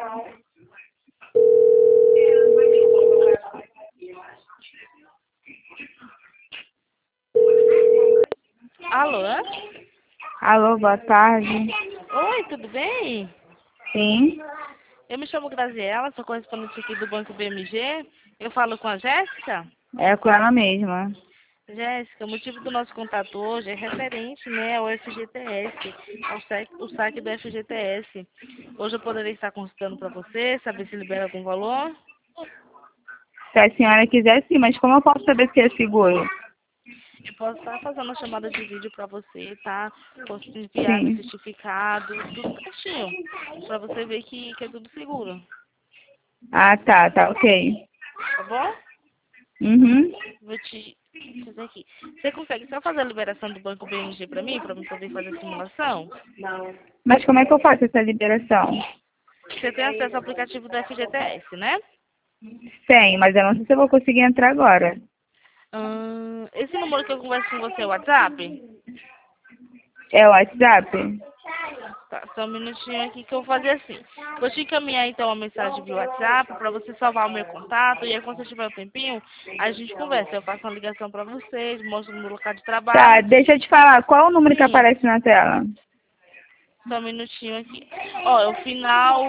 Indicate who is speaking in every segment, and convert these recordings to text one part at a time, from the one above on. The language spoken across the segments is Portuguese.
Speaker 1: Alô?
Speaker 2: Alô, boa tarde.
Speaker 1: Oi, tudo bem?
Speaker 2: Sim,
Speaker 1: Eu me chamo Graziela, sou correspondente aqui do Banco BMG. Eu falo com a Jéssica.
Speaker 2: é com ela mesma.
Speaker 1: Jéssica, o motivo do nosso contato hoje é referente, né, ao FGTS, o saque do FGTS. Hoje eu poderia estar consultando para você, saber se libera algum valor.
Speaker 2: Se a senhora quiser, sim, mas como eu posso saber se é seguro?
Speaker 1: Eu posso estar fazendo uma chamada de vídeo para você, tá? Posso enviar meu
Speaker 2: Sim.
Speaker 1: certificado, tudo certinho, para você ver que é tudo seguro,
Speaker 2: Ah, tá, ok.
Speaker 1: tá bom?
Speaker 2: Uhum.
Speaker 1: Vou te fazer aqui. Você consegue só fazer a liberação do Banco BMG para mim poder fazer a simulação?
Speaker 2: Mas como é que eu faço essa liberação?
Speaker 1: Você tem acesso ao aplicativo do FGTS, né?
Speaker 2: Tem, mas eu não sei se eu vou conseguir entrar agora.
Speaker 1: Esse número que eu converso com você é o WhatsApp?
Speaker 2: É o WhatsApp?
Speaker 1: Tá, só um minutinho aqui que eu vou fazer assim. Vou te encaminhar então uma mensagem via WhatsApp para você salvar o meu contato e aí quando você tiver um tempinho, a gente conversa. Eu faço uma ligação para vocês, mostro no local de
Speaker 2: Tá,
Speaker 1: trabalho.
Speaker 2: deixa eu te falar, qual é o número que
Speaker 1: Sim,
Speaker 2: aparece na tela?
Speaker 1: só um minutinho aqui. Ó, é o final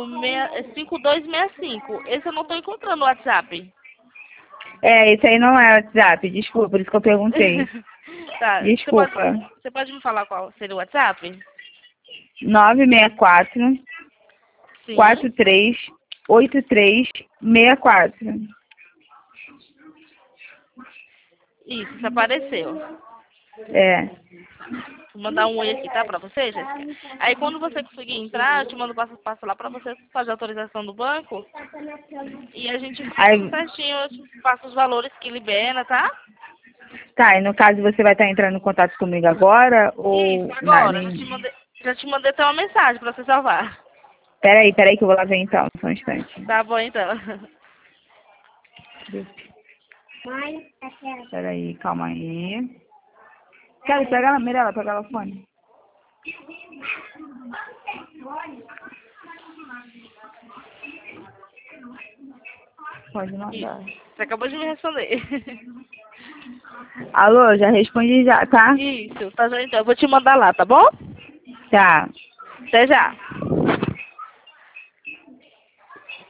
Speaker 1: 5265. Esse eu não tô encontrando no WhatsApp.
Speaker 2: É, esse aí não é o WhatsApp, desculpa, por isso que eu perguntei.
Speaker 1: Tá,
Speaker 2: Desculpa.
Speaker 1: você pode me falar qual seria o WhatsApp?
Speaker 2: 964
Speaker 1: Sim.
Speaker 2: 438364.
Speaker 1: Isso apareceu.
Speaker 2: É.
Speaker 1: Vou mandar um oi aqui, tá? Pra você, Jéssica. Aí quando você conseguir entrar, eu te mando passo a passo lá pra você fazer a autorização do banco. E a gente faz tudo
Speaker 2: Aí,
Speaker 1: certinho, eu te passo os valores que libera, tá?
Speaker 2: tá, e no caso você vai estar entrando em contato comigo agora ou
Speaker 1: Isso,
Speaker 2: na,
Speaker 1: agora.
Speaker 2: nem...
Speaker 1: Já te mandei até uma mensagem pra você salvar.
Speaker 2: Peraí que eu vou lá ver então, só um instante.
Speaker 1: Tá bom, então.
Speaker 2: Peraí, calma aí. Quero pegar ela, Mirella, pega ela o fone. Pode
Speaker 1: Isso.
Speaker 2: mandar.
Speaker 1: Você acabou de me responder.
Speaker 2: Alô, já respondi já, tá?
Speaker 1: Isso, tá já então. Eu vou te mandar lá, tá bom?
Speaker 2: Tá.
Speaker 1: Até já.